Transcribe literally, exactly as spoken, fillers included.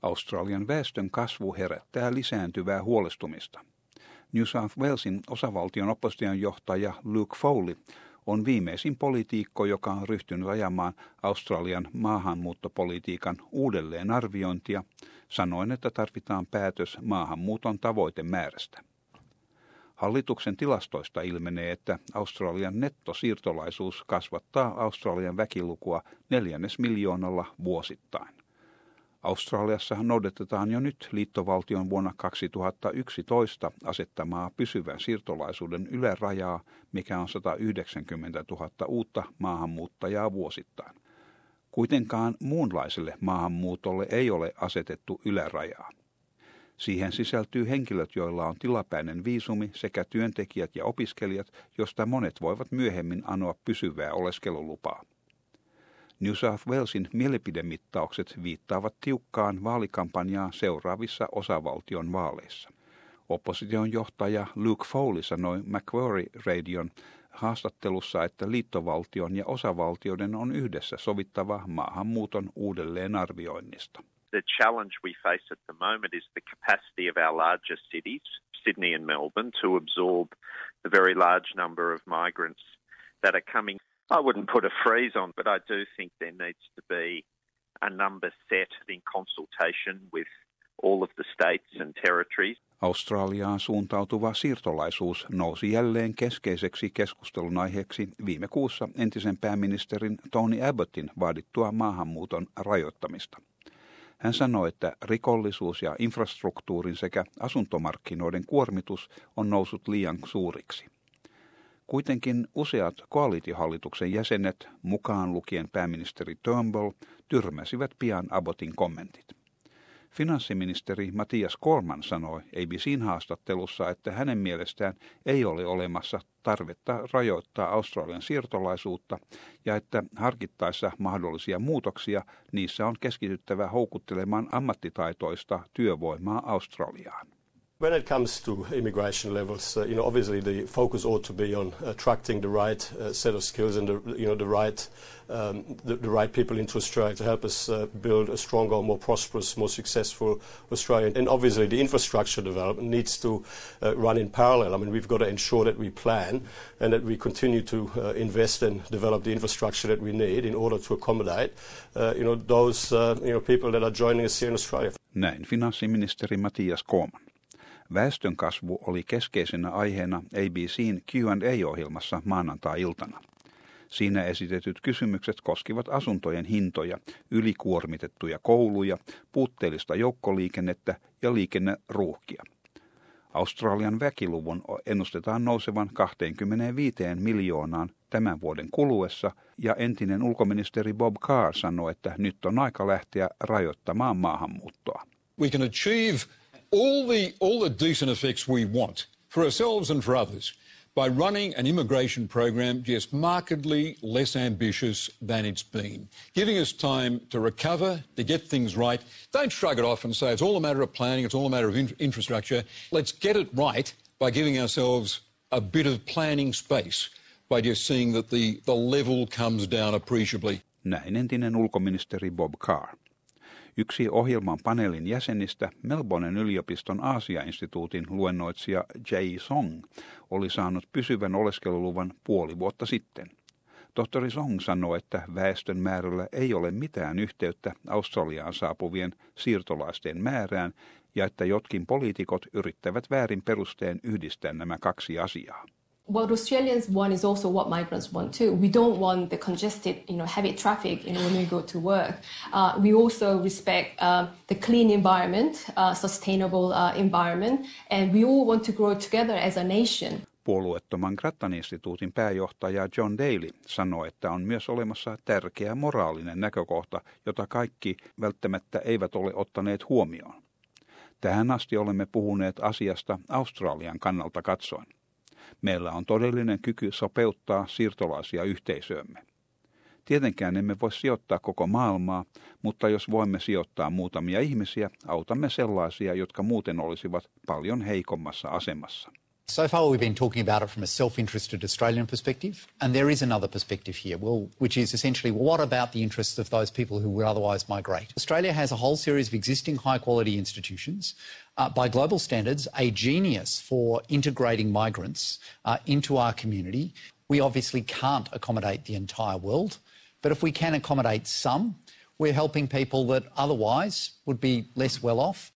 Australian väestön kasvu herättää lisääntyvää huolestumista. New South Walesin osavaltion opposition johtaja Luke Foley on viimeisin poliitikko, joka on ryhtynyt ajamaan Australian maahanmuuttopolitiikan uudelleenarviointia, sanoen, että tarvitaan päätös maahanmuuton tavoitemäärästä. Hallituksen tilastoista ilmenee, että Australian nettosiirtolaisuus kasvattaa Australian väkilukua neljännes miljoonalla vuosittain. Australiassa noudatetaan jo nyt liittovaltion vuonna kaksituhattayksitoista asettamaa pysyvän siirtolaisuuden ylärajaa, mikä on sata yhdeksänkymmentätuhatta uutta maahanmuuttajaa vuosittain. Kuitenkaan muunlaiselle maahanmuutolle ei ole asetettu ylärajaa. Siihen sisältyy henkilöt, joilla on tilapäinen viisumi sekä työntekijät ja opiskelijat, josta monet voivat myöhemmin anoa pysyvää oleskelulupaa. New South Walesin mielipidemittaukset viittaavat tiukkaan vaalikampanjaan seuraavissa osavaltion vaaleissa. Opposition johtaja Luke Foley sanoi Macquarie Radion haastattelussa, että liittovaltion ja osavaltioiden on yhdessä sovittava maahanmuuton uudelleenarvioinnista. The challenge we face at the moment is the capacity of our larger cities, Sydney and Melbourne, to absorb the very large number of migrants that are coming. I wouldn't put a freeze on, but I do think there needs to be a number set in consultation with all of the states and territories. Australiaan suuntautuva siirtolaisuus nousi jälleen keskeiseksi keskustelun aiheeksi viime kuussa entisen pääministerin Tony Abbottin vaadittua maahanmuuton rajoittamista. Hän sanoi, että rikollisuus ja infrastruktuurin sekä asuntomarkkinoiden kuormitus on noussut liian suuriksi. Kuitenkin useat koalitiohallituksen jäsenet, mukaan lukien pääministeri Turnbull, tyrmäsivät pian Abbottin kommentit. Finanssiministeri Matthias Cormann sanoi A B C:n haastattelussa, että hänen mielestään ei ole olemassa tarvetta rajoittaa Australian siirtolaisuutta ja että harkittaessa mahdollisia muutoksia niissä on keskityttävä houkuttelemaan ammattitaitoista työvoimaa Australiaan. When it comes to immigration levels, uh, you know, obviously the focus ought to be on attracting the right uh, set of skills and the, you know, the right, um, the, the right people into Australia to help us uh, build a stronger, more prosperous, more successful Australia. And obviously the infrastructure development needs to uh, run in parallel. I mean, we've got to ensure that we plan and that we continue to uh, invest and develop the infrastructure that we need in order to accommodate, uh, you know, those uh, you know, people that are joining us here in Australia. Näin finanssiministeri Matthias Cormann. Väestönkasvu oli keskeisenä aiheena A B C:n Q and A-ohjelmassa maanantai-iltana. Siinä esitetyt kysymykset koskivat asuntojen hintoja, ylikuormitettuja kouluja, puutteellista joukkoliikennettä ja liikenneruuhkia. Australian väkiluvun ennustetaan nousevan kaksikymmentäviisi miljoonaan tämän vuoden kuluessa, ja entinen ulkoministeri Bob Carr sanoi, että nyt on aika lähteä rajoittamaan maahanmuuttoa. We can achieve all the all the decent effects we want for ourselves and for others by running an immigration program just markedly less ambitious than it's been, giving us time to recover, to get things right. Don't shrug it off and say it's all a matter of planning, it's all a matter of in- infrastructure. Let's get it right by giving ourselves a bit of planning space, by just seeing that the, the level comes down appreciably. Näin entinen ulkoministeri Bob Carr. Yksi ohjelman paneelin jäsenistä, Melbournen yliopiston Aasia-instituutin luennoitsija Jay Song, oli saanut pysyvän oleskeluluvan puoli vuotta sitten. Tohtori Song sanoi, että väestön määrällä ei ole mitään yhteyttä Australiaan saapuvien siirtolaisten määrään ja että jotkin poliitikot yrittävät väärin perusteen yhdistää nämä kaksi asiaa. What Australians want is also what migrants want too. We don't want the congested, you know, heavy traffic, you know, when we go to work. Uh, we also respect uh, the clean environment, uh, sustainable uh, environment, and we all want to grow together as a nation. Puolueettoman Grattan-instituutin pääjohtaja John Daly sanoi, että on myös olemassa tärkeä moraalinen näkökohta, jota kaikki välttämättä eivät ole ottaneet huomioon. Tähän asti olemme puhuneet asiasta Australian kannalta katsoen. Meillä on todellinen kyky sopeuttaa siirtolaisia yhteisöömme. Tietenkään emme voi sijoittaa koko maailmaa, mutta jos voimme sijoittaa muutamia ihmisiä, autamme sellaisia, jotka muuten olisivat paljon heikommassa asemassa. So far we've been talking about it from a self-interested Australian perspective, and there is another perspective here, well, which is essentially, well, what about the interests of those people who would otherwise migrate? Australia has a whole series of existing high-quality institutions, uh, by global standards, a genius for integrating migrants uh, into our community. We obviously can't accommodate the entire world, but if we can accommodate some, we're helping people that otherwise would be less well off.